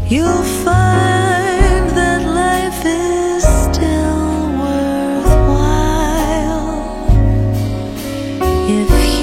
you'll find that life is still worthwhile if